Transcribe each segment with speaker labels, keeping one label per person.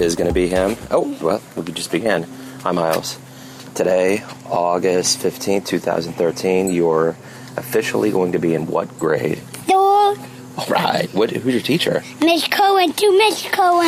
Speaker 1: is going to be him. Oh, well, we just began. Hi, Miles. Today, August 15th, 2013, you're officially going to be in what grade?
Speaker 2: All
Speaker 1: right. Who's your teacher?
Speaker 2: Miss Cohen, to Miss Cohen.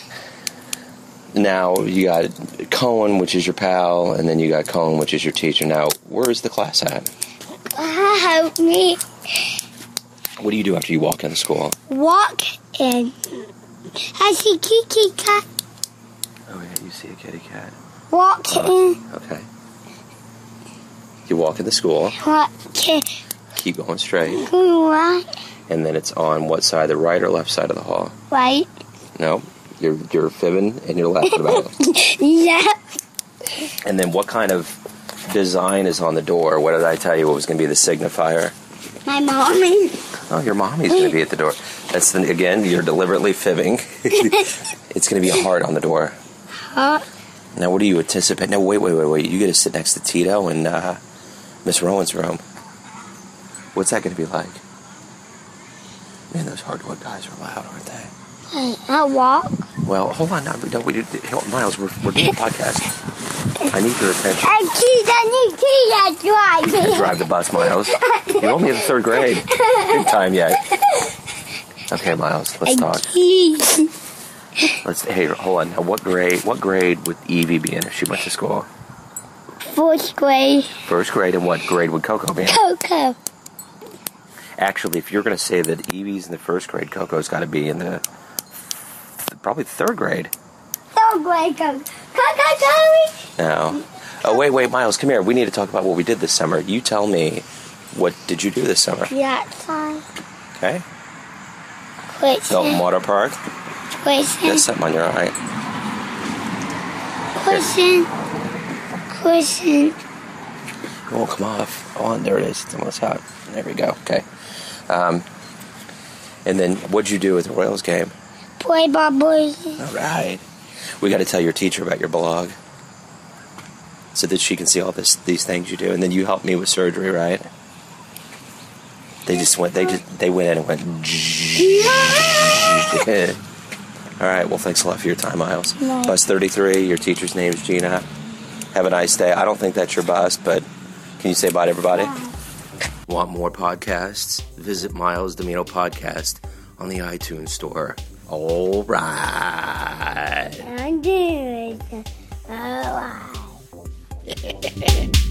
Speaker 1: Now, you got Cohen, which is your pal, and then you got Cohen, which is your teacher. Now, where is the class at?
Speaker 2: Help me.
Speaker 1: What do you do after you walk into school?
Speaker 2: Walk in. I see kitty cat.
Speaker 1: Oh, yeah, you see a kitty cat.
Speaker 2: Walk in.
Speaker 1: Okay. You walk into school.
Speaker 2: Walk in.
Speaker 1: Keep going straight.
Speaker 2: Right.
Speaker 1: And then it's on what side, the right or left side of the hall?
Speaker 2: Right.
Speaker 1: No, you're fibbing and you're laughing about it.
Speaker 2: Yeah.
Speaker 1: And then what kind of design is on the door? What did I tell you? What was going to be the signifier?
Speaker 2: My mommy.
Speaker 1: Oh, your mommy's going to be at the door. That's, again, you're deliberately fibbing. It's going to be a heart on the door. Now, what do you anticipate? No, wait. You get to sit next to Tito in Miss Rowan's room. What's that going to be like? Man, those hardwood guys are loud, aren't they?
Speaker 2: I walk.
Speaker 1: Well, hold on. Miles, we're doing a podcast. I need your attention.
Speaker 2: I need to drive.
Speaker 1: Drive the bus, Miles. You're only in the third grade. Big time yet. Okay, Miles, let's talk. Hey, hold on. Now, what grade would Evie be in if she went to school?
Speaker 2: Fourth grade.
Speaker 1: First grade, and what grade would Coco be in?
Speaker 2: Coco.
Speaker 1: Actually, if you're going to say that Evie's in the first grade, Coco's got to be in the probably third grade.
Speaker 2: Third grade, Coco.
Speaker 1: No. Oh, wait, Miles, come here. We need to talk about what we did this summer. You tell me, what did you do this summer?
Speaker 2: Yeah, time.
Speaker 1: Okay.
Speaker 2: Question.
Speaker 1: Dalton Water Park.
Speaker 2: Question.
Speaker 1: Got something on your eye.
Speaker 2: Question.
Speaker 1: It won't come off. Oh, there it is. It's almost out. There we go. Okay. And then, what'd you do with the Royals game?
Speaker 2: Play by boys.
Speaker 1: All right. We got to tell your teacher about your blog, so that she can see all these things you do. And then you helped me with surgery, right? They went in and went. All right. Well, thanks a lot for your time, Miles.
Speaker 2: No.
Speaker 1: Bus 33. Your teacher's name is Gina. Have a nice day. I don't think that's your bus, but can you say bye to everybody?
Speaker 2: Bye.
Speaker 1: Want more podcasts? Visit Miles Domino Podcast on the iTunes Store. All right.
Speaker 2: I'm doing it. All right.